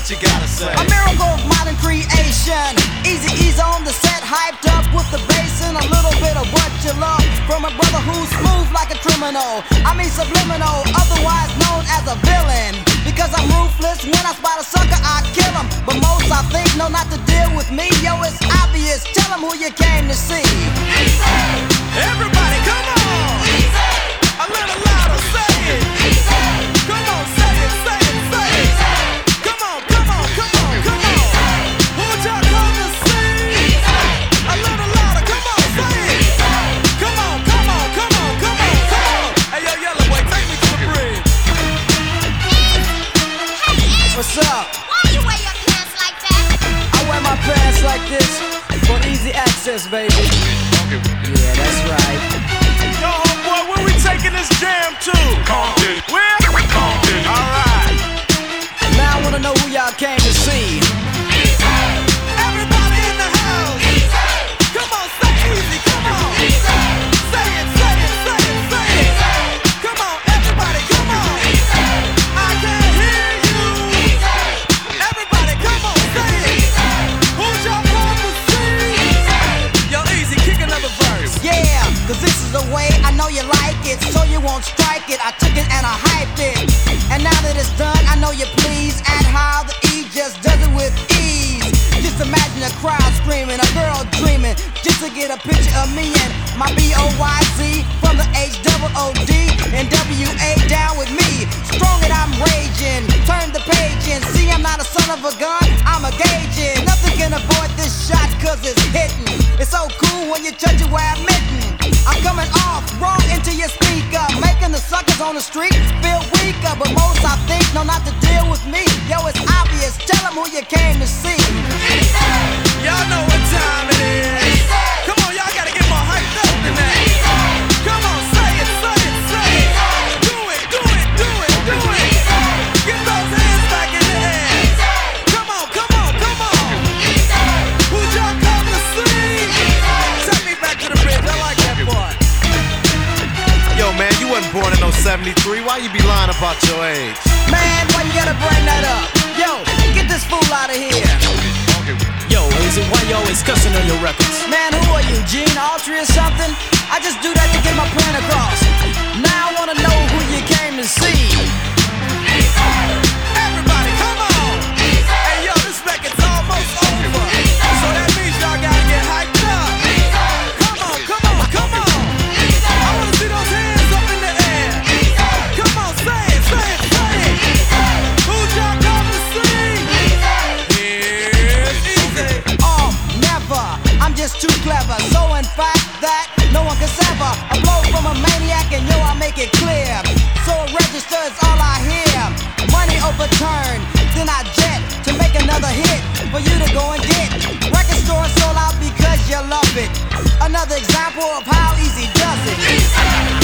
you gotta say? A miracle of modern creation. Easy E's on the set, hyped up with the bass and a little bit of what you love from a brother who's smooth like a criminal. I mean subliminal, otherwise known as a villain. Because I'm ruthless, when I spot a sucker, I kill him. But most I think know not to deal with me. Yo, it's obvious, tell them who you came to see. Easy. Everybody, come on. Easy. A little louder, say it. Easy. Come on, say it, say it, say it. Easy. Come on, come on, come on, come on. Who'd y'all come to see? Easy. A little louder, come on, say it. Easy. Come on, come on, come on, come on, come on. Hey, yo, Yellow Boy, take me to the bridge. What's up? Why you wear your pants like that? I wear my pants like this for easy access, baby. Yeah, that's right. Yo, homeboy, where we taking this jam to? Compton. Where? Compton. Alright. Now I wanna know who y'all came to see. Everybody in the house. Easy. Come on, say easy, come on. Easy. Say it, say it, say it, say it. Easy. Come on, everybody, come on. Easy. I can't hear you. Easy. Everybody, come on, say it. Easy. Who's y'all come to see? Easy. Yo, Easy, kick another verse. Yeah, cause this is the way I know you like it, so you won't strike it. I took it and I hyped it. And now that it's done, I know you're pleased at how the E just does it with ease. Just imagine a crowd screaming, a girl dreaming, just to get a picture of me and my B-O-Y-Z from the H-double-O-D and W-A down with me. Strong and I'm raging, turn the page and see I'm not a son of a gun, I'm a gauging. Nothing can avoid this shot cause it's hitting. It's so cool when you touch it where I'm hitting. I'm coming off wrong into your speaker, making the suckers on the street feel weaker. But most I think know not to deal with me. Yo, it's obvious, tell them who you came to see. Y'all know what time it is. Come on, y'all gotta get more hyped up than that. Come on, say it, say it, say it. Do it, do it, do it, do it. Get those hands back in the air. Come on, come on, come on. Who'd y'all come to see? Take me back to the bridge, I like that part. Yo, man, you wasn't born in no 73. Why you be lying about your age? Man, why you gotta bring that up? Yo, get this fool out of here. Yo, Easy, why you always cussing on your records? Man, who are you, Gene Autry or something? I just do that to get my point across. Now I wanna know who you came to see. Everybody, come on! Hey, yo, this record's almost over. So that means y'all gotta get hyped up. Come on, come on, come on! I wanna see those hands up in the air. Come on, say it, say it, say it. Who'd y'all come to see? Here's Easy. Oh, never, I'm just too clever. So in fact that no one can sever a blow from a maniac, and yo, I make it clear. So register is all I hear. Money overturned, then I jet to make another hit for you to go and get. Record store sold out because you love it. Another example of how easy does it.